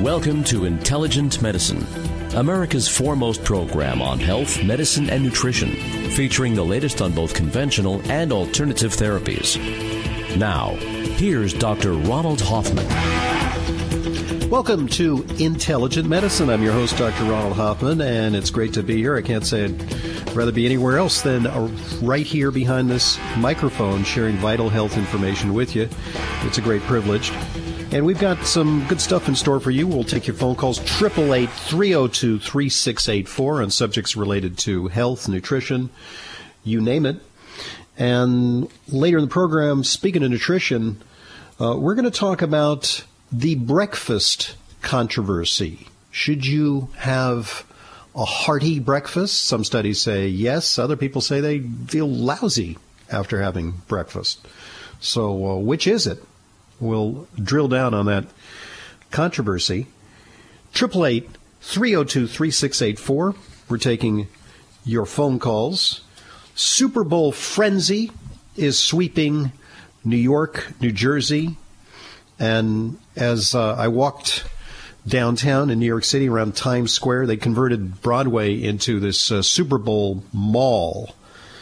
Welcome to Intelligent Medicine, America's foremost program on health, medicine, and nutrition, featuring the latest on both conventional and alternative therapies. Now, here's Dr. Ronald Hoffman. Welcome to Intelligent Medicine. I'm your host, Dr. Ronald Hoffman, and it's great to be here. I can't say I'd rather be anywhere else than right here behind this microphone, sharing vital health information with you. It's a great privilege. And we've got some good stuff in store for you. We'll take your phone calls, 888-302-3684, on subjects related to health, nutrition, you name it. And later in the program, speaking of nutrition, we're going to talk about the breakfast controversy. Should you have a hearty breakfast? Some studies say yes. Other people say they feel lousy after having breakfast. So which is it? We'll drill down on that controversy. 888-302-3684. We're taking your phone calls. Super Bowl frenzy is sweeping New York, New Jersey. And as I walked downtown in New York City around Times Square, they converted Broadway into this Super Bowl mall.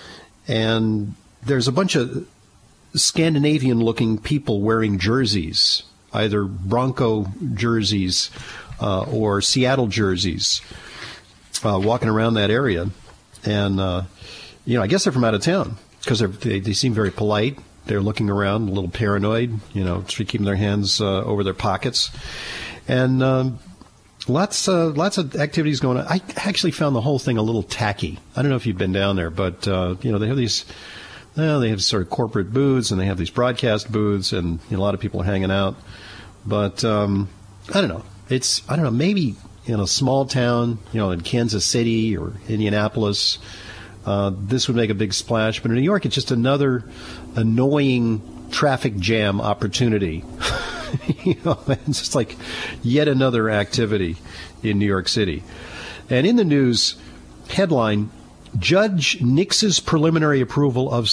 And there's a bunch of Scandinavian-looking people wearing jerseys, either Bronco jerseys or Seattle jerseys, walking around that area. And, I guess they're from out of town because they seem very polite. They're looking around, a little paranoid, keeping their hands over their pockets. And lots of activities going on. I actually found the whole thing a little tacky. I don't know if you've been down there, but, they have these... Well, they have sort of corporate booths, and they have these broadcast booths, and a lot of people are hanging out. But I don't know. Maybe in a small town, in Kansas City or Indianapolis, this would make a big splash. But in New York, it's just another annoying traffic jam opportunity. It's just like yet another activity in New York City. And in the news, headline: Judge nixes preliminary approval of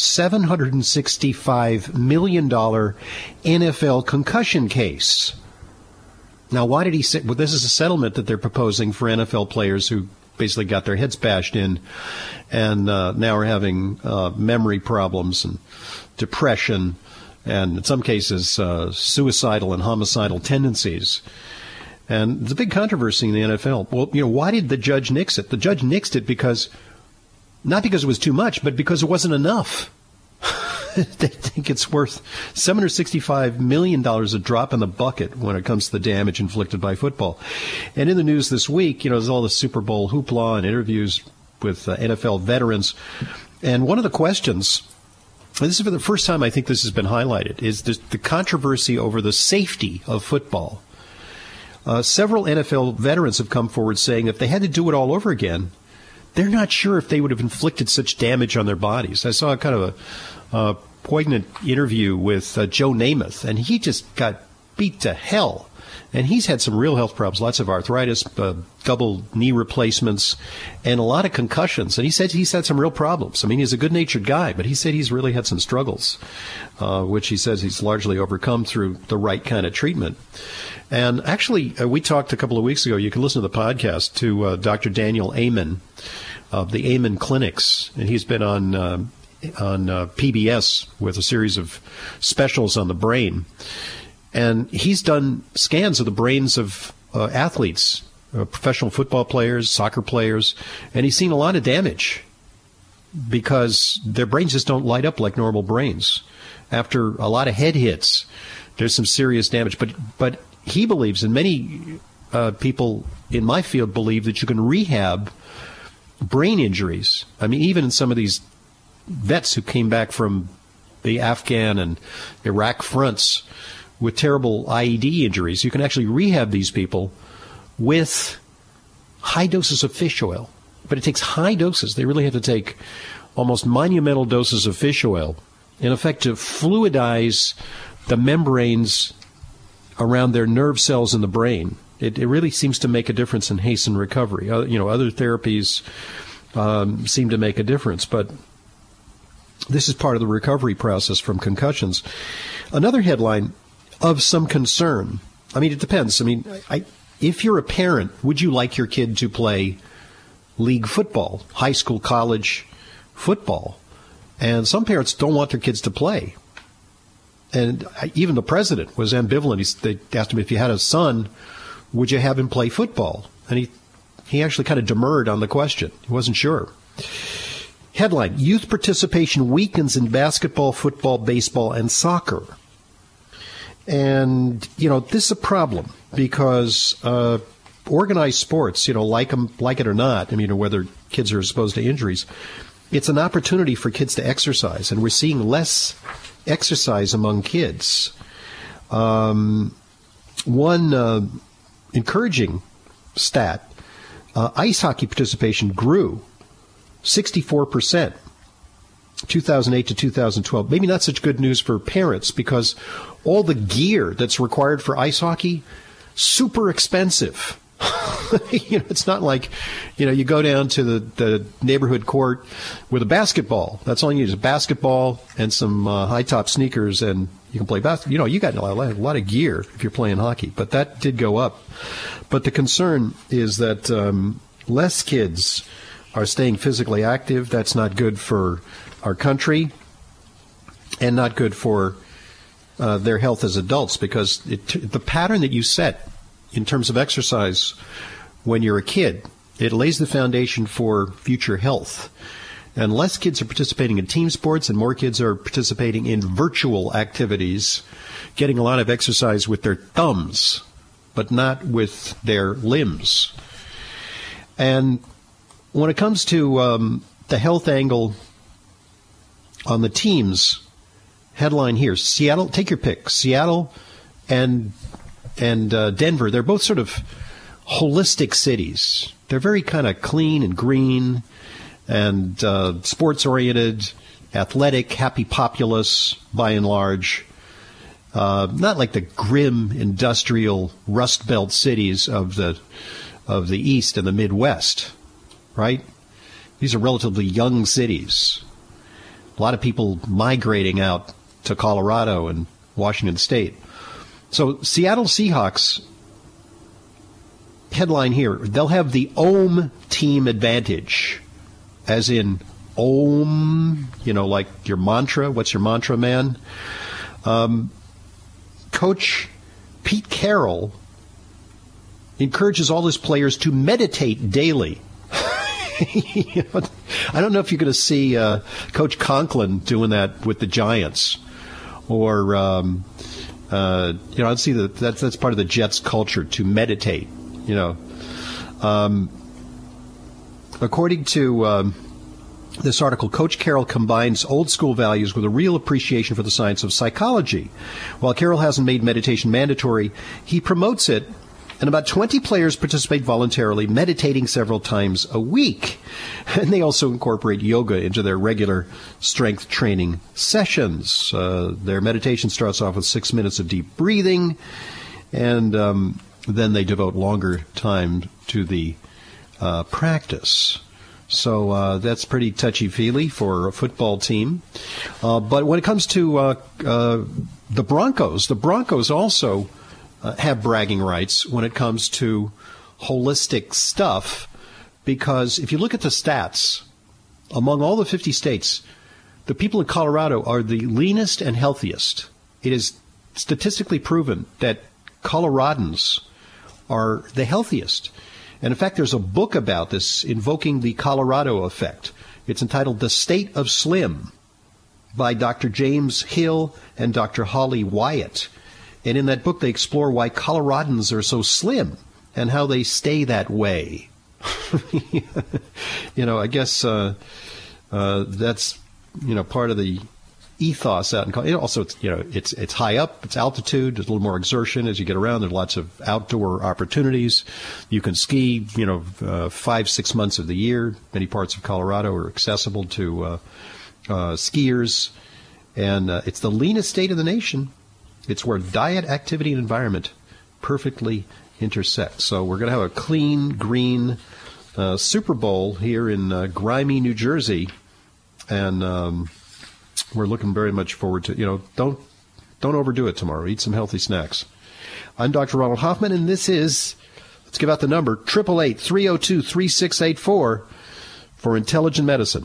$765 million NFL concussion case. Now, why did he say? Well, this is a settlement that they're proposing for NFL players who basically got their heads bashed in and now are having memory problems and depression and, in some cases, suicidal and homicidal tendencies. And it's a big controversy in the NFL. Well, why did the judge nix it? The judge nixed it not because it was too much, but because it wasn't enough. They think it's worth $765 million, a drop in the bucket when it comes to the damage inflicted by football. And in the news this week, there's all the Super Bowl hoopla and interviews with NFL veterans. And one of the questions, and this is for the first time I think this has been highlighted, is the controversy over the safety of football. Several NFL veterans have come forward saying if they had to do it all over again, they're not sure if they would have inflicted such damage on their bodies. I saw kind of a poignant interview with Joe Namath, and he just got beat to hell. And he's had some real health problems, lots of arthritis, double knee replacements, and a lot of concussions. And he said he's had some real problems. I mean, he's a good-natured guy, but he said he's really had some struggles, which he says he's largely overcome through the right kind of treatment. And actually, we talked a couple of weeks ago, you can listen to the podcast, to Dr. Daniel Amen of the Amen Clinics. And he's been on PBS with a series of specials on the brain. And he's done scans of the brains of athletes, professional football players, soccer players, and he's seen a lot of damage because their brains just don't light up like normal brains. After a lot of head hits, there's some serious damage. But he believes, and many people in my field believe, that you can rehab brain injuries. I mean, even in some of these vets who came back from the Afghan and Iraq fronts with terrible IED injuries, you can actually rehab these people with high doses of fish oil. But it takes high doses. They really have to take almost monumental doses of fish oil, in effect, to fluidize the membranes around their nerve cells in the brain. It really seems to make a difference and hasten recovery. Other therapies seem to make a difference, but this is part of the recovery process from concussions. Another headline of some concern. I mean, it depends. I mean, if you're a parent, would you like your kid to play league football, high school, college football? And some parents don't want their kids to play. And even the president was ambivalent. They asked him, if you had a son, would you have him play football? And he actually kind of demurred on the question. He wasn't sure. Headline, youth participation weakens in basketball, football, baseball, and soccer. And, this is a problem because organized sports, like it or not, whether kids are exposed to injuries, it's an opportunity for kids to exercise, and we're seeing less exercise among kids. One encouraging stat, ice hockey participation grew 64%, 2008 to 2012. Maybe not such good news for parents because all the gear that's required for ice hockey, super expensive. It's not like, you go down to the neighborhood court with a basketball. That's all you need is a basketball and some high-top sneakers, and you can play basketball. You got a lot of gear if you're playing hockey, but that did go up. But the concern is that less kids are staying physically active. That's not good for our country and not good for their health as adults, because the pattern that you set in terms of exercise when you're a kid, it lays the foundation for future health. And less kids are participating in team sports and more kids are participating in virtual activities, getting a lot of exercise with their thumbs, but not with their limbs. And when it comes to the health angle on the teams, headline here, Seattle, take your pick, Seattle and Denver, they're both sort of holistic cities. They're very kind of clean and green and sports-oriented, athletic, happy populace by and large. Not like the grim industrial Rust Belt cities of the East and the Midwest, right? These are relatively young cities. A lot of people migrating out to Colorado and Washington State. So Seattle Seahawks, headline here, they'll have the OM team advantage, as in OM, like your mantra. What's your mantra, man? Coach Pete Carroll encourages all his players to meditate daily. I don't know if you're going to see Coach Conklin doing that with the Giants, or I'd see that's part of the Jets' culture to meditate. According to this article, Coach Carroll combines old school values with a real appreciation for the science of psychology. While Carroll hasn't made meditation mandatory, he promotes it, and about 20 players participate voluntarily, meditating several times a week. And they also incorporate yoga into their regular strength training sessions. Their meditation starts off with 6 minutes of deep breathing, and then they devote longer time to the practice. So that's pretty touchy-feely for a football team. But when it comes to the Broncos also have bragging rights when it comes to holistic stuff, because if you look at the stats, among all the 50 states, the people in Colorado are the leanest and healthiest. It is statistically proven that Coloradans are the healthiest. And in fact, there's a book about this, invoking the Colorado effect. It's entitled The State of Slim by Dr. James Hill and Dr. Holly Wyatt. And in that book, they explore why Coloradans are so slim and how they stay that way. I guess that's, part of the ethos out in Colorado. Also, it's high up, it's altitude, there's a little more exertion as you get around. There's lots of outdoor opportunities. You can ski, 5-6 months of the year. Many parts of Colorado are accessible to skiers. And it's the leanest state of the nation. It's where diet, activity, and environment perfectly intersect. So we're going to have a clean, green Super Bowl here in grimy New Jersey. And we're looking very much forward to, don't overdo it tomorrow. Eat some healthy snacks. I'm Dr. Ronald Hoffman, and this is Let's give out the number, 888-302-3684 for Intelligent Medicine.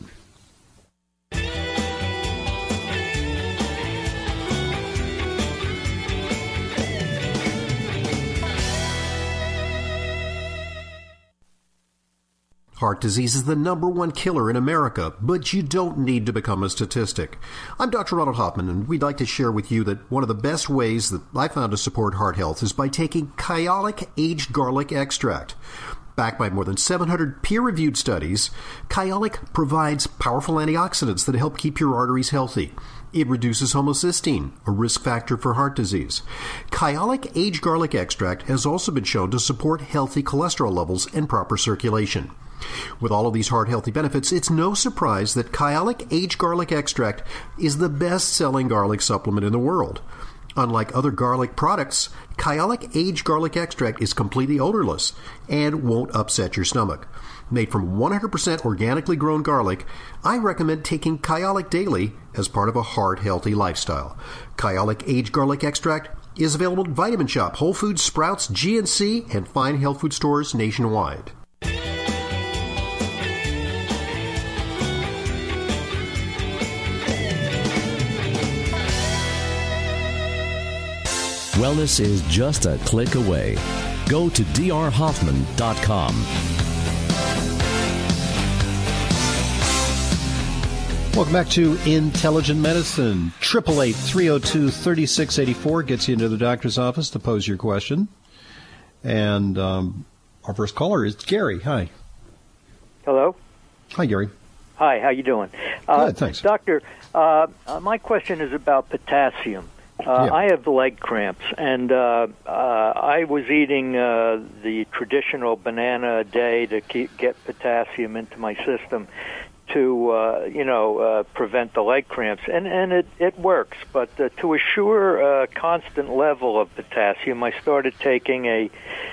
Heart disease is the number one killer in America, but you don't need to become a statistic. I'm Dr. Ronald Hoffman, and we'd like to share with you that one of the best ways that I found to support heart health is by taking Kyolic Aged Garlic Extract. Backed by more than 700 peer-reviewed studies, Kyolic provides powerful antioxidants that help keep your arteries healthy. It reduces homocysteine, a risk factor for heart disease. Kyolic Aged Garlic Extract has also been shown to support healthy cholesterol levels and proper circulation. With all of these heart-healthy benefits, it's no surprise that Kyolic Aged Garlic Extract is the best-selling garlic supplement in the world. Unlike other garlic products, Kyolic Aged Garlic Extract is completely odorless and won't upset your stomach. Made from 100% organically grown garlic, I recommend taking Kyolic daily as part of a heart-healthy lifestyle. Kyolic Aged Garlic Extract is available at Vitamin Shop, Whole Foods, Sprouts, GNC, and fine health food stores nationwide. Wellness is just a click away. Go to drhoffman.com. Welcome back to Intelligent Medicine. 888-302-3684 gets you into the doctor's office to pose your question. And our first caller is Gary. Hi. Hello. Hi, Gary. Hi, how you doing? Good, thanks. Doctor, my question is about potassium. I have leg cramps, and I was eating the traditional banana a day to get potassium into my system to, prevent the leg cramps. And it works, but to assure a constant level of potassium, I started taking a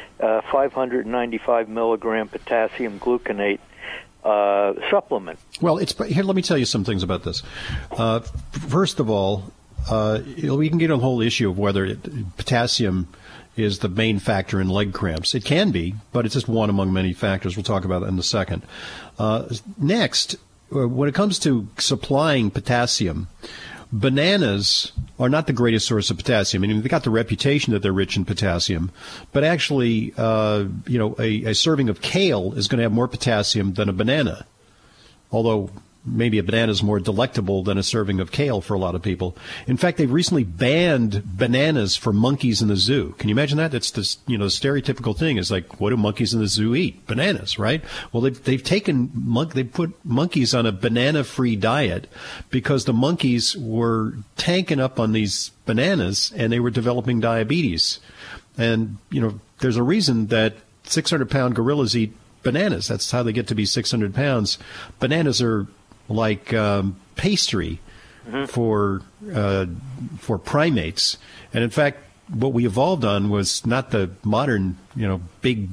595 milligram potassium gluconate supplement. Well, here. Let me tell you some things about this. First of all, we can get on the whole issue of whether potassium is the main factor in leg cramps. It can be, but it's just one among many factors. We'll talk about that in a second. Next, when it comes to supplying potassium, bananas are not the greatest source of potassium. I mean, they got the reputation that they're rich in potassium, but actually, a serving of kale is going to have more potassium than a banana, although maybe a banana is more delectable than a serving of kale for a lot of people. In fact, they've recently banned bananas for monkeys in the zoo. Can you imagine that? It's this, the stereotypical thing is like, what do monkeys in the zoo eat? Bananas, right? Well, they've put monkeys on a banana-free diet because the monkeys were tanking up on these bananas and they were developing diabetes. And, there's a reason that 600-pound gorillas eat bananas. That's how they get to be 600 pounds. Bananas are like pastry for primates, and in fact, what we evolved on was not the modern, big,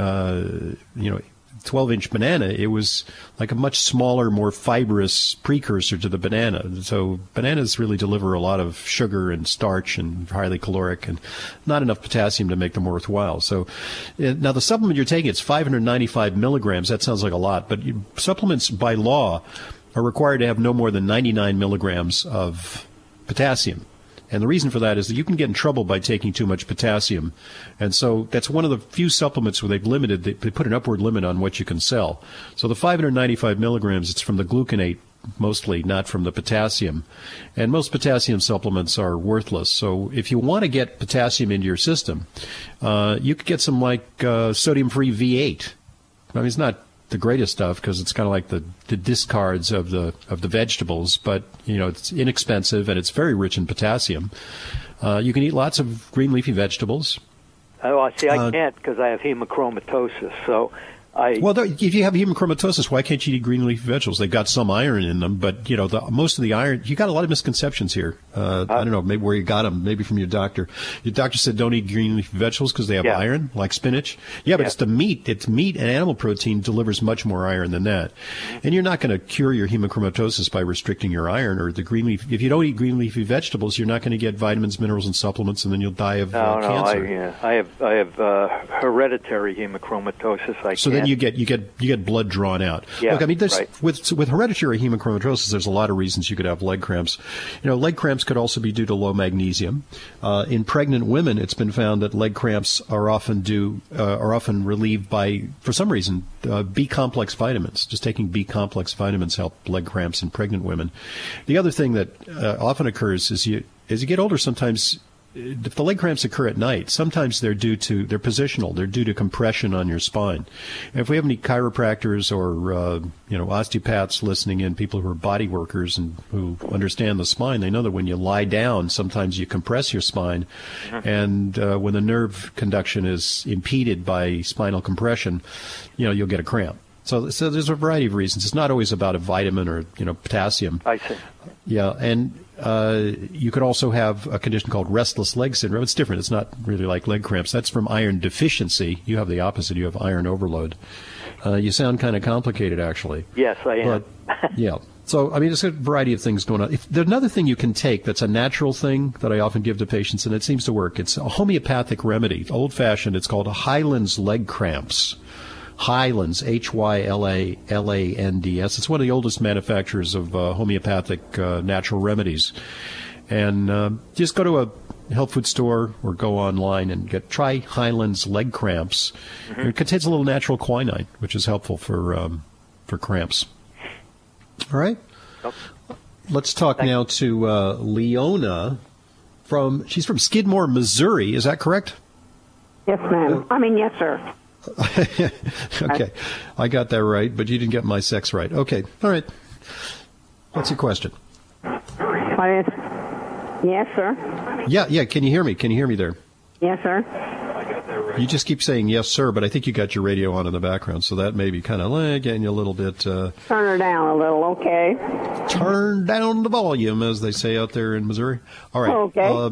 12-inch banana. It was like a much smaller, more fibrous precursor to the banana. So bananas really deliver a lot of sugar and starch and highly caloric, and not enough potassium to make them worthwhile. So now the supplement you're taking, it's 595 milligrams. That sounds like a lot, but supplements by law are required to have no more than 99 milligrams of potassium. And the reason for that is that you can get in trouble by taking too much potassium. And so that's one of the few supplements where they put an upward limit on what you can sell. So the 595 milligrams, it's from the gluconate mostly, not from the potassium. And most potassium supplements are worthless. So if you want to get potassium into your system, you could get some like sodium-free V8. I mean, it's not the greatest stuff because it's kind of like the discards of the vegetables, but it's inexpensive and it's very rich in potassium. You can eat lots of green leafy vegetables. Oh, I see. I can't because I have hemochromatosis. So if you have hemochromatosis, why can't you eat green leafy vegetables? They've got some iron in them, but most of the iron. You got a lot of misconceptions here. I don't know, maybe where you got them, maybe from your doctor. Your doctor said don't eat green leafy vegetables because they have iron, like spinach. Yeah, but it's the meat. It's meat, and animal protein delivers much more iron than that. And you're not going to cure your hemochromatosis by restricting your iron or the green leaf. If you don't eat green leafy vegetables, you're not going to get vitamins, minerals, and supplements, and then you'll die of cancer. I have hereditary hemochromatosis. So then you get blood drawn out. Yeah, look, I mean, with hereditary hemochromatosis, there's a lot of reasons you could have leg cramps. Leg cramps could also be due to low magnesium. In pregnant women, it's been found that leg cramps are often relieved by, for some reason, B complex vitamins. Just taking B complex vitamins help leg cramps in pregnant women. The other thing that often occurs is as you get older, sometimes if the leg cramps occur at night, sometimes they're positional. They're due to compression on your spine. And if we have any chiropractors or osteopaths listening in, people who are body workers and who understand the spine, they know that when you lie down, sometimes you compress your spine, and when the nerve conduction is impeded by spinal compression, you'll get a cramp. So there's a variety of reasons. It's not always about a vitamin or potassium. I see. Yeah, and you could also have a condition called restless leg syndrome. It's different. It's not really like leg cramps. That's from iron deficiency. You have the opposite. You have iron overload. You sound kind of complicated, actually. Yes, I am. Yeah. So, I mean, there's a variety of things going on. There's another thing you can take that's a natural thing that I often give to patients, and it seems to work. It's a homeopathic remedy, old-fashioned. It's called Hyland's leg cramps. Hyland's, Hylands. It's one of the oldest manufacturers of homeopathic natural remedies. And just go to a health food store or go online and try Hyland's leg cramps. It contains a little natural quinine, which is helpful for cramps. All right. Let's talk now to Leona. She's from Skidmore, Missouri. Is that correct? Yes, ma'am. Yes, sir. Okay. I got that right, but you didn't get my sex right. Okay. All right. What's your question? Yes, sir. Yeah. Can you hear me? Can you hear me there? Yes, sir. You just keep saying yes, sir, but I think you got your radio on in the background, so that may be kind of getting you a little bit... Turn her down a little, okay? Turn down the volume, as they say out there in Missouri. All right. Okay.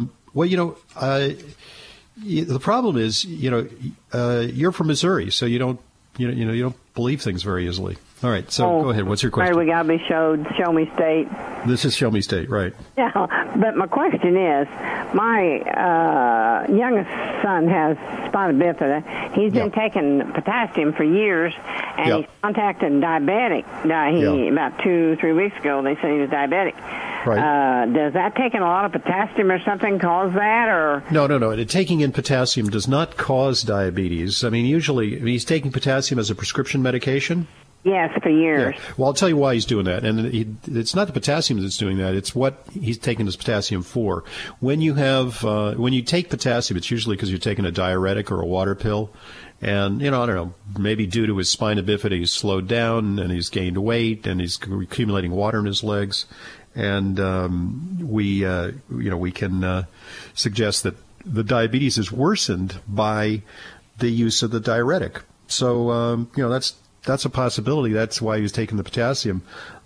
The problem is, you're from Missouri, so you don't believe things very easily. All right, so go ahead. What's your question? Right, we got to be Show Me State. This is Show Me State, right? Yeah, but my question is, my youngest son has spina bifida. He's been taking potassium for years, and he's contacted diabetic. About 2-3 weeks ago, they said he was diabetic. Right. Does that taking a lot of potassium or something cause that, or? No. Taking in potassium does not cause diabetes. I mean, usually he's taking potassium as a prescription medication. Yes, for years. Yeah. Well, I'll tell you why he's doing that. And it's not the potassium that's doing that. It's what he's taking his potassium for. When you take potassium, it's usually because you're taking a diuretic or a water pill. And, I don't know, maybe due to his spina bifida, he's slowed down and he's gained weight and he's accumulating water in his legs. And we can suggest that the diabetes is worsened by the use of the diuretic. So, that's a possibility. That's why he was taking the potassium.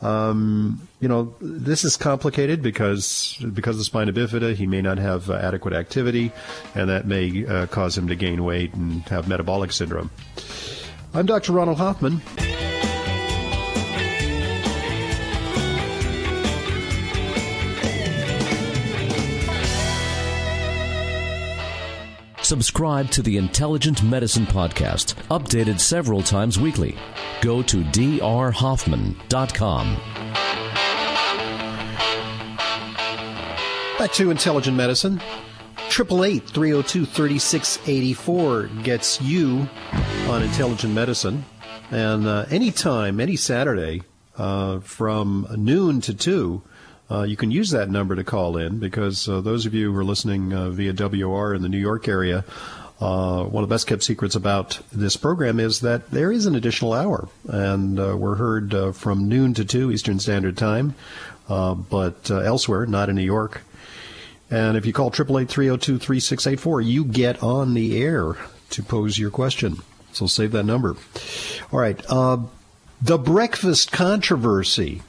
This is complicated because of the spina bifida, he may not have adequate activity, and that may cause him to gain weight and have metabolic syndrome. I'm Dr. Ronald Hoffman. Subscribe to the Intelligent Medicine Podcast, updated several times weekly. Go to drhoffman.com. Back to Intelligent Medicine. 888-302-3684 gets you on Intelligent Medicine. And anytime, any Saturday, from noon to 2, you can use that number to call in because those of you who are listening via WR in the New York area, one of the best kept secrets about this program is that there is an additional hour. And we're heard from noon to 2 Eastern Standard Time, but elsewhere, not in New York. And if you call 888-302-3684, you get on the air to pose your question. So save that number. All right. The breakfast controversy.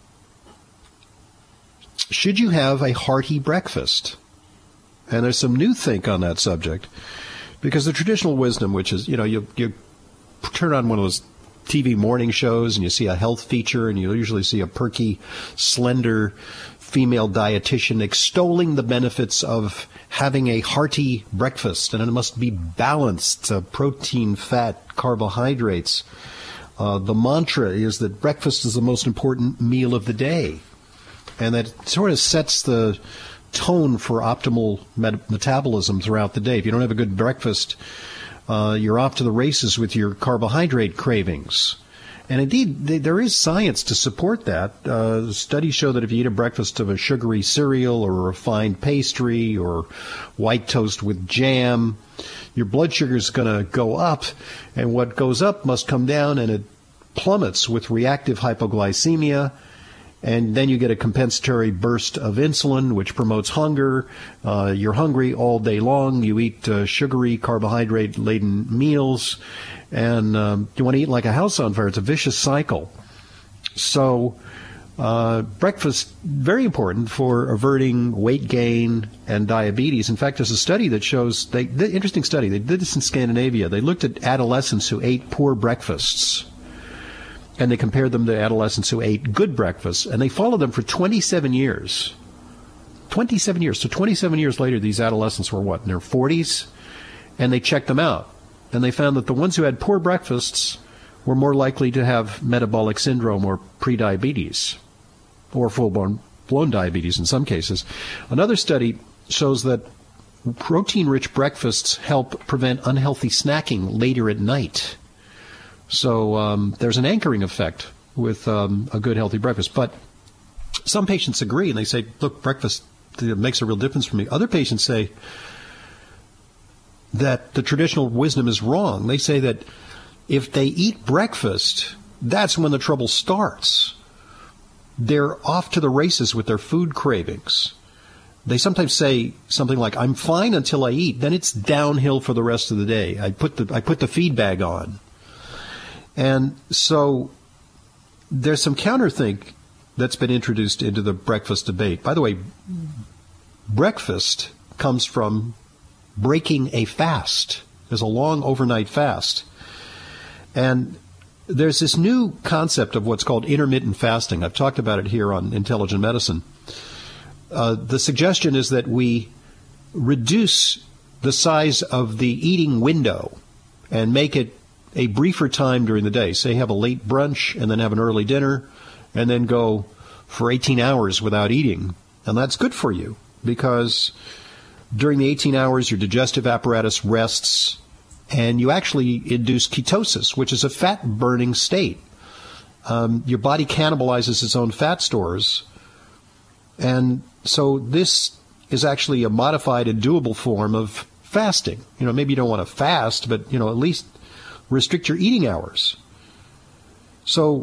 Should you have a hearty breakfast? And there's some new think on that subject, because the traditional wisdom, which is, you turn on one of those TV morning shows and you see a health feature, and you usually see a perky, slender female dietitian extolling the benefits of having a hearty breakfast, and it must be balanced, protein, fat, carbohydrates. The mantra is that breakfast is the most important meal of the day, and that sort of sets the tone for optimal metabolism throughout the day. If you don't have a good breakfast, you're off to the races with your carbohydrate cravings. And indeed, there is science to support that. Studies show that if you eat a breakfast of a sugary cereal or a refined pastry or white toast with jam, your blood sugar is going to go up, and what goes up must come down, and it plummets with reactive hypoglycemia. And then you get a compensatory burst of insulin, which promotes hunger. You're hungry all day long. You eat sugary, carbohydrate-laden meals. And you want to eat like a house on fire. It's a vicious cycle. So breakfast, very important for averting weight gain and diabetes. In fact, there's a study that shows, interesting study, they did this in Scandinavia. They looked at adolescents who ate poor breakfasts, and they compared them to adolescents who ate good breakfasts, and they followed them for 27 years. 27 years. So 27 years later, these adolescents were in their 40s, and they checked them out. And they found that the ones who had poor breakfasts were more likely to have metabolic syndrome or prediabetes, or full-blown diabetes in some cases. Another study shows that protein-rich breakfasts help prevent unhealthy snacking later at night. So there's an anchoring effect with a good, healthy breakfast. But some patients agree, and they say, look, breakfast makes a real difference for me. Other patients say that the traditional wisdom is wrong. They say that if they eat breakfast, that's when the trouble starts. They're off to the races with their food cravings. They sometimes say something like, I'm fine until I eat. Then it's downhill for the rest of the day. I put the feed bag on. And so there's some counterthink that's been introduced into the breakfast debate. By the way, breakfast comes from breaking a fast. There's a long overnight fast. And there's this new concept of what's called intermittent fasting. I've talked about it here on Intelligent Medicine. The suggestion is that we reduce the size of the eating window and make it a briefer time during the day. Say have a late brunch and then have an early dinner and then go for 18 hours without eating. And that's good for you because during the 18 hours, your digestive apparatus rests and you actually induce ketosis, which is a fat-burning state. Your body cannibalizes its own fat stores. And so this is actually a modified and doable form of fasting. Maybe you don't want to fast, but, at least restrict your eating hours. So,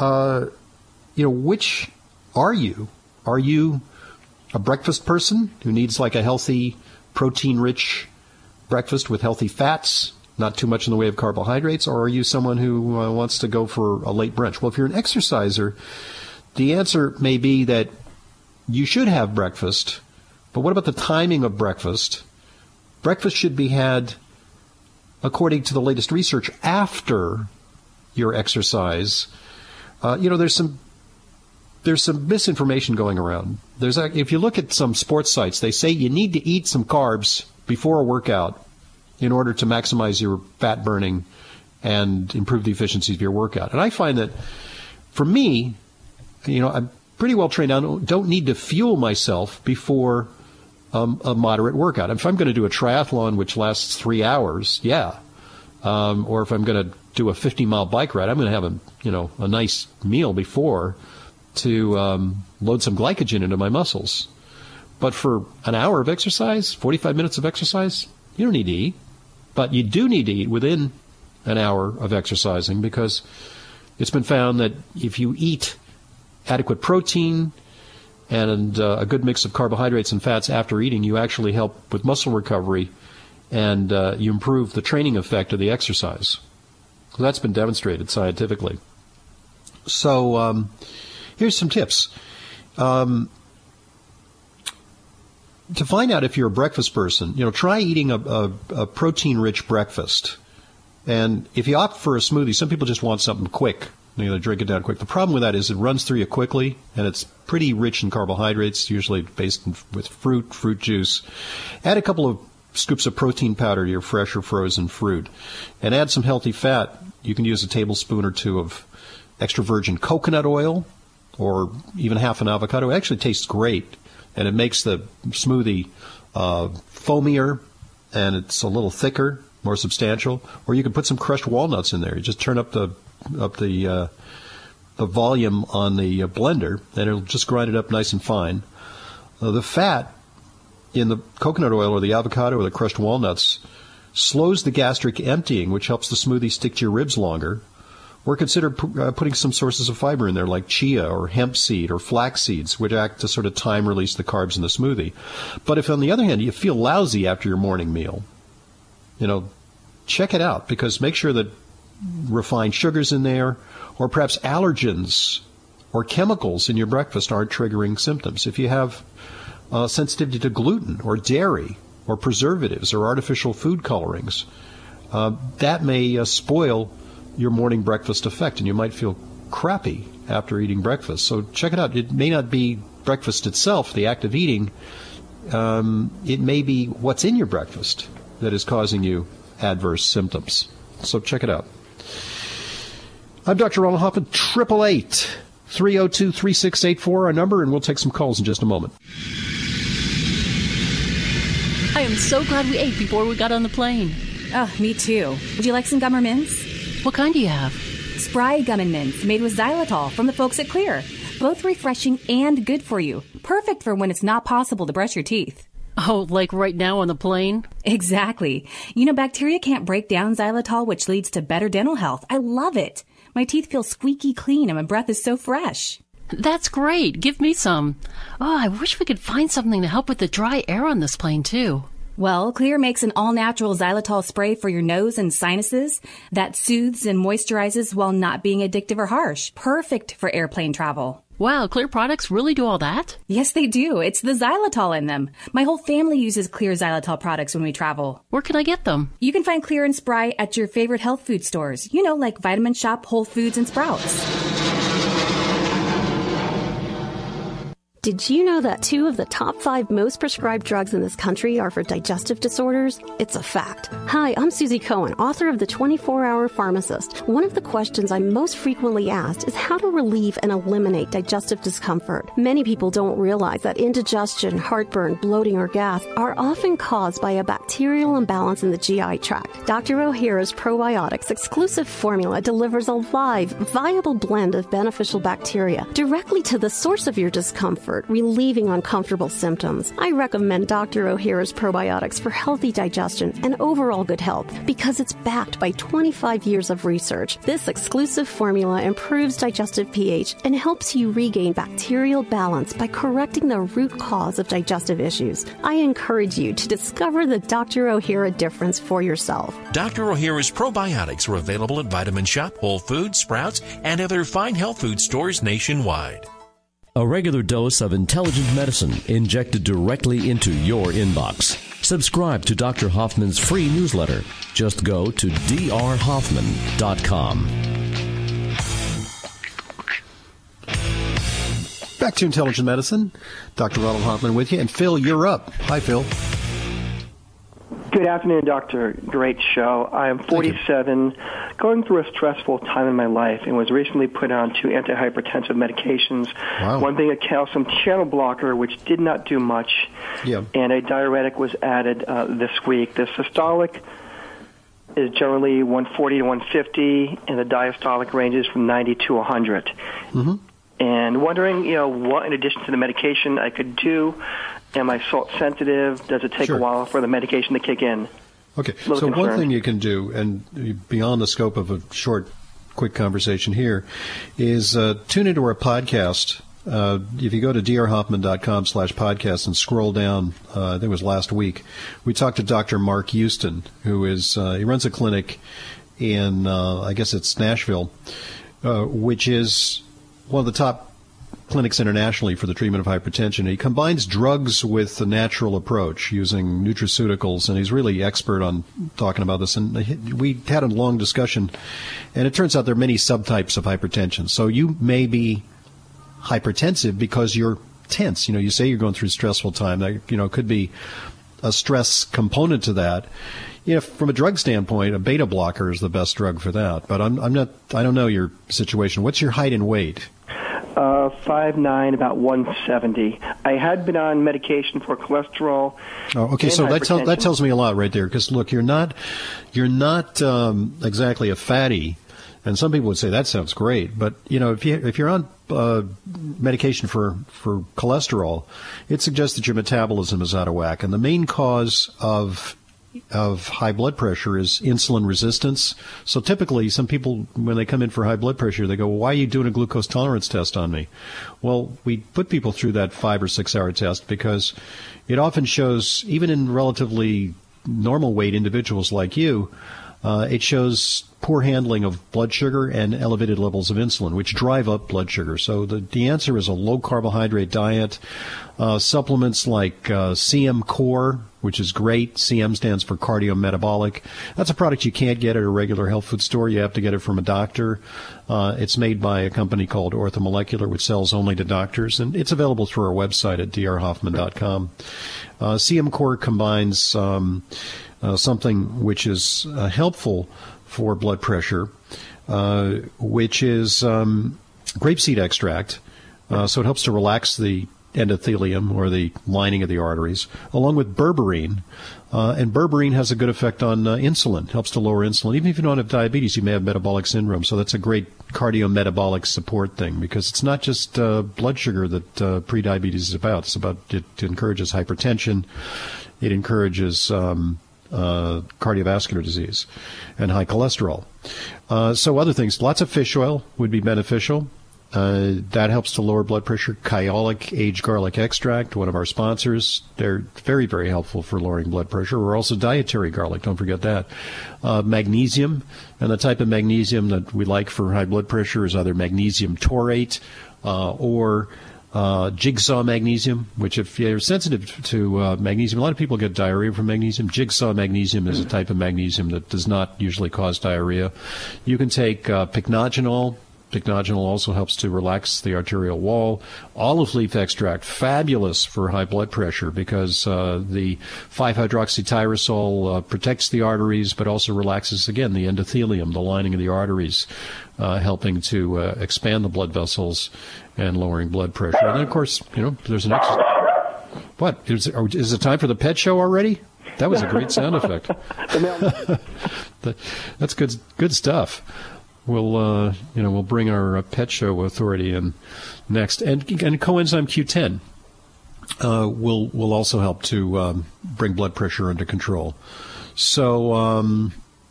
which are you? Are you a breakfast person who needs like a healthy, protein-rich breakfast with healthy fats, not too much in the way of carbohydrates, or are you someone who wants to go for a late brunch? Well, if you're an exerciser, the answer may be that you should have breakfast, but what about the timing of breakfast? Breakfast should be had, according to the latest research, after your exercise. There's some misinformation going around. If you look at some sports sites, they say you need to eat some carbs before a workout in order to maximize your fat burning and improve the efficiency of your workout. And I find that, for me, I'm pretty well trained. I don't need to fuel myself before a moderate workout. If I'm going to do a triathlon which lasts 3 hours, or if I'm going to do a 50-mile bike ride, I'm going to have a nice meal before to load some glycogen into my muscles. But for an hour of exercise, 45 minutes of exercise, you don't need to eat. But you do need to eat within an hour of exercising, because it's been found that if you eat adequate protein and a good mix of carbohydrates and fats after eating, you actually help with muscle recovery and you improve the training effect of the exercise. That's been demonstrated scientifically. So here's some tips. To find out if you're a breakfast person, try eating a protein-rich breakfast. And if you opt for a smoothie, some people just want something quick. They drink it down quick. The problem with that is it runs through you quickly, and it's pretty rich in carbohydrates, usually based with fruit juice. Add a couple of scoops of protein powder to your fresh or frozen fruit, and add some healthy fat. You can use a tablespoon or two of extra virgin coconut oil, or even half an avocado. It actually tastes great, and it makes the smoothie foamier, and it's a little thicker, more substantial. Or you can put some crushed walnuts in there. You just turn up the volume on the blender, and it'll just grind it up nice and fine. The fat in the coconut oil or the avocado or the crushed walnuts slows the gastric emptying, which helps the smoothie stick to your ribs longer. Or consider putting some sources of fiber in there, like chia or hemp seed or flax seeds, which act to sort of time release the carbs in the smoothie. But if, on the other hand, you feel lousy after your morning meal, check it out, because make sure that refined sugars in there, or perhaps allergens or chemicals in your breakfast aren't triggering symptoms. If you have sensitivity to gluten or dairy or preservatives or artificial food colorings, that may spoil your morning breakfast effect, and you might feel crappy after eating breakfast. So check it out. It may not be breakfast itself, the act of eating. It may be what's in your breakfast that is causing you adverse symptoms. So check it out. I'm Dr. Ronald Hoffman, 888-302-3684, our number, and we'll take some calls in just a moment. I am so glad we ate before we got on the plane. Oh, me too. Would you like some gum or mints? What kind do you have? Spry Gum and Mints, made with xylitol from the folks at Clear. Both refreshing and good for you. Perfect for when it's not possible to brush your teeth. Oh, like right now on the plane? Exactly. Bacteria can't break down xylitol, which leads to better dental health. I love it. My teeth feel squeaky clean and my breath is so fresh. That's great. Give me some. Oh, I wish we could find something to help with the dry air on this plane, too. Well, Clear makes an all-natural xylitol spray for your nose and sinuses that soothes and moisturizes while not being addictive or harsh. Perfect for airplane travel. Wow, Clear products really do all that? Yes, they do. It's the xylitol in them. My whole family uses Clear xylitol products when we travel. Where can I get them? You can find Clear and Spry at your favorite health food stores. Like Vitamin Shop, Whole Foods, and Sprouts. Did you know that 2 of the top 5 most prescribed drugs in this country are for digestive disorders? It's a fact. Hi, I'm Susie Cohen, author of The 24-Hour Pharmacist. One of the questions I'm most frequently asked is how to relieve and eliminate digestive discomfort. Many people don't realize that indigestion, heartburn, bloating, or gas are often caused by a bacterial imbalance in the GI tract. Dr. O'Hara's Probiotics exclusive formula delivers a live, viable blend of beneficial bacteria directly to the source of your discomfort, relieving uncomfortable symptoms. I recommend Dr. O'Hara's Probiotics for healthy digestion and overall good health because it's backed by 25 years of research. This exclusive formula improves digestive pH and helps you regain bacterial balance by correcting the root cause of digestive issues. I encourage you to discover the Dr. O'Hara difference for yourself. Dr. O'Hara's Probiotics are available at Vitamin Shop, Whole Foods, Sprouts, and other fine health food stores nationwide. A regular dose of intelligent medicine injected directly into your inbox. Subscribe to Dr. Hoffman's free newsletter. Just go to drhoffman.com. Back to Intelligent Medicine. Dr. Ronald Hoffman with you. And Phil, you're up. Hi, Phil. Good afternoon, Doctor. Great show. I am 47, going through a stressful time in my life, and was recently put on 2 antihypertensive medications. Wow. One being a calcium channel blocker, which did not do much, and a diuretic was added this week. The systolic is generally 140 to 150, and the diastolic ranges from 90 to 100. Mm-hmm. And wondering, what in addition to the medication I could do. Am I salt sensitive? Does it take a while for the medication to kick in? Okay, so one thing you can do, and beyond the scope of a short, quick conversation here, is tune into our podcast if you go to drhoffman.com/podcast and scroll down, I think it was last week, we talked to Dr. Mark Houston, who is he runs a clinic in, I guess it's Nashville, which is one of the top clinics internationally for the treatment of hypertension. He combines drugs with the natural approach using nutraceuticals, and he's really expert on talking about this. And we had a long discussion, and it turns out there are many subtypes of hypertension. So you may be hypertensive because you're tense. You say you're going through a stressful time. That, could be a stress component to that. From a drug standpoint, a beta blocker is the best drug for that. But I don't know your situation. What's your height and weight? 5'9", about 170. I had been on medication for cholesterol. Oh, okay. So that tells me a lot right there. Because look, you're not exactly a fatty, and some people would say that sounds great. But if you're on medication for cholesterol, it suggests that your metabolism is out of whack, and the main cause of high blood pressure is insulin resistance. So typically, some people, when they come in for high blood pressure, they go, well, why are you doing a glucose tolerance test on me? Well, we put people through that 5 or 6 hour test because it often shows, even in relatively normal weight individuals like you, it shows poor handling of blood sugar and elevated levels of insulin, which drive up blood sugar. So the answer is a low-carbohydrate diet, supplements like CM Core, which is great. CM stands for cardiometabolic. That's a product you can't get at a regular health food store. You have to get it from a doctor. It's made by a company called Orthomolecular, which sells only to doctors, and it's available through our website at drhoffman.com. CM Core combines something which is helpful for blood pressure, which is grapeseed extract. So it helps to relax the endothelium, or the lining of the arteries, along with berberine. And berberine has a good effect on insulin, helps to lower insulin. Even if you don't have diabetes, you may have metabolic syndrome. So that's a great cardiometabolic support thing, because it's not just blood sugar that prediabetes is about. It's about, it encourages hypertension. It encourages cardiovascular disease and high cholesterol. So other things, lots of fish oil would be beneficial. That helps to lower blood pressure. Kyolic aged garlic extract, one of our sponsors. They're very, very helpful for lowering blood pressure. We're also dietary garlic. Don't forget that. Magnesium, and the type of magnesium that we like for high blood pressure is either magnesium taurate or jigsaw magnesium, which if you're sensitive to magnesium, a lot of people get diarrhea from magnesium. Jigsaw magnesium is a type of magnesium that does not usually cause diarrhea. You can take pycnogenol. Pycnogenol also helps to relax the arterial wall. Olive leaf extract, fabulous for high blood pressure because the 5-hydroxytyrosol protects the arteries, but also relaxes, again, the endothelium, the lining of the arteries, helping to expand the blood vessels and lowering blood pressure. And then, of course, there's an exercise. What? Is it time for the pet show already? That was a great sound effect. That's good stuff. We'll bring our pet show authority in next, and coenzyme Q10 will also help to bring blood pressure under control. So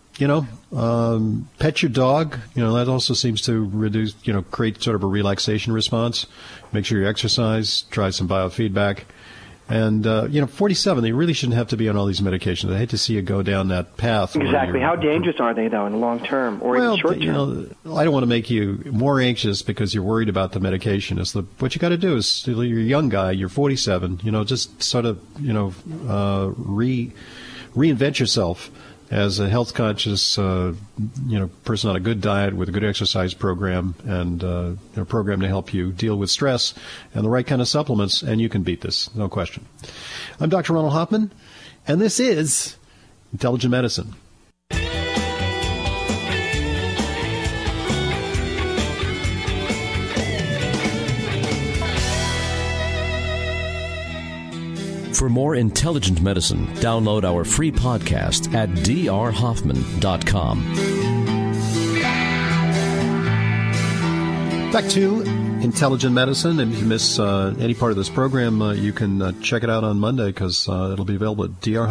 pet your dog. That also seems to reduce, create sort of a relaxation response. Make sure you exercise. Try some biofeedback. And, 47, they really shouldn't have to be on all these medications. I hate to see you go down that path. Exactly. How dangerous are they, though, in the long term or even short term? I don't want to make you more anxious because you're worried about the medication. What you got to do is, you're a young guy, you're 47, just sort of, reinvent yourself as a health-conscious, person on a good diet with a good exercise program and a program to help you deal with stress and the right kind of supplements, and you can beat this, no question. I'm Dr. Ronald Hoffman, and this is Intelligent Medicine. For more intelligent medicine, download our free podcast at drhoffman.com. Back to Intelligent Medicine, and if you miss any part of this program, you can check it out on Monday because it'll be available at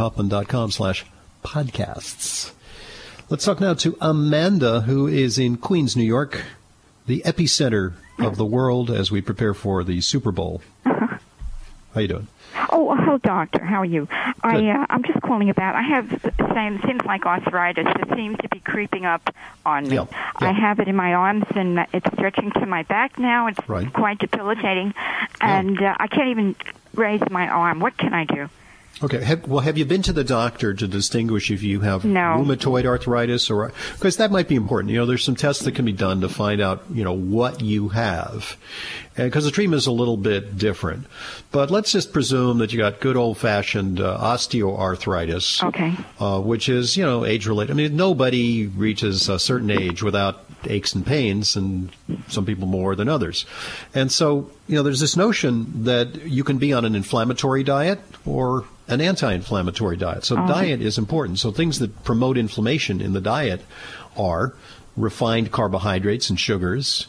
drhoffman.com/podcasts. Let's talk now to Amanda, who is in Queens, New York, the epicenter of the world as we prepare for the Super Bowl. Uh-huh. How you doing? Oh, hello, doctor. How are you? I'm just calling about. I have seems like arthritis. It seems to be creeping up on me. Yeah. I have it in my arms, and it's stretching to my back now. It's quite debilitating, and I can't even raise my arm. What can I do? Okay. Have you been to the doctor to distinguish if you have rheumatoid arthritis or because that might be important. There's some tests that can be done to find out, what you have. Because the treatment is a little bit different. But let's just presume that you got good old-fashioned osteoarthritis, which is, age-related. I mean, nobody reaches a certain age without aches and pains, and some people more than others. And so, there's this notion that you can be on an inflammatory diet or an anti-inflammatory diet. So diet is important. So things that promote inflammation in the diet are refined carbohydrates and sugars,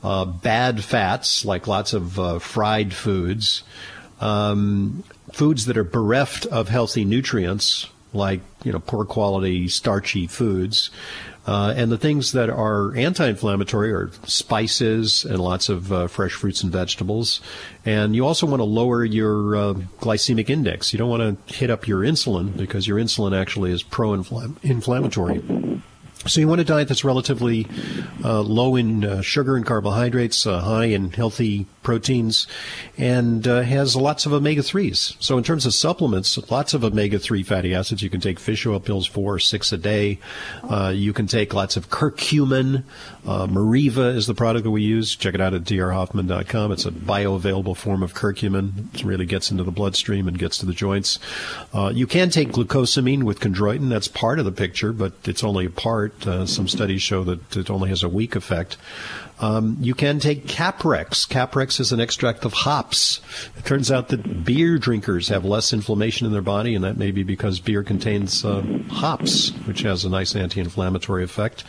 bad fats, like lots of fried foods, foods that are bereft of healthy nutrients, like, poor quality starchy foods, and the things that are anti-inflammatory are spices and lots of fresh fruits and vegetables. And you also want to lower your glycemic index. You don't want to hit up your insulin because your insulin actually is pro-inflammatory. So you want a diet that's relatively low in sugar and carbohydrates, high in healthy proteins, and has lots of omega-3s. So in terms of supplements, lots of omega-3 fatty acids. You can take fish oil pills 4 or 6 a day. You can take lots of curcumin. Mariva is the product that we use. Check it out at drhoffman.com. It's a bioavailable form of curcumin. It really gets into the bloodstream and gets to the joints. You can take glucosamine with chondroitin. That's part of the picture, but it's only a part. Some studies show that it only has a weak effect. You can take Caprex. Caprex is an extract of hops. It turns out that beer drinkers have less inflammation in their body, and that may be because beer contains hops, which has a nice anti-inflammatory effect.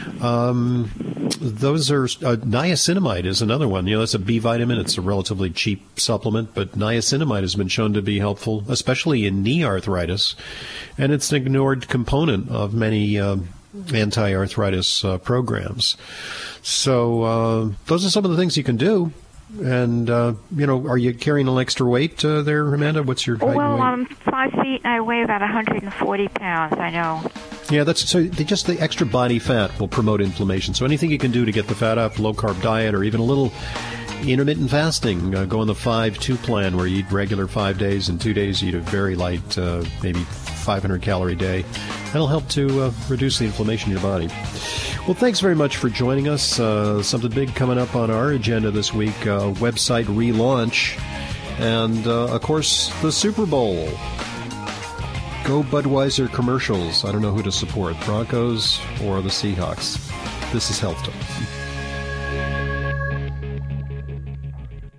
Those are niacinamide is another one. That's a B vitamin. It's a relatively cheap supplement, but niacinamide has been shown to be helpful, especially in knee arthritis, and it's an ignored component of many anti-arthritis programs. So those are some of the things you can do. And, are you carrying an extra weight there, Amanda? What's your height and weight? Well, I'm 5 feet and I weigh about 140 pounds, I know. Yeah, just the extra body fat will promote inflammation. So anything you can do to get the fat off, low-carb diet, or even a little intermittent fasting, go on the 5-2 plan where you eat regular 5 days and 2 days you eat a very light, maybe 500-calorie day. That'll help to reduce the inflammation in your body. Well, thanks very much for joining us. Something big coming up on our agenda this week, website relaunch, and, of course, the Super Bowl. Go Budweiser commercials. I don't know who to support, Broncos or the Seahawks. This is Health Talk.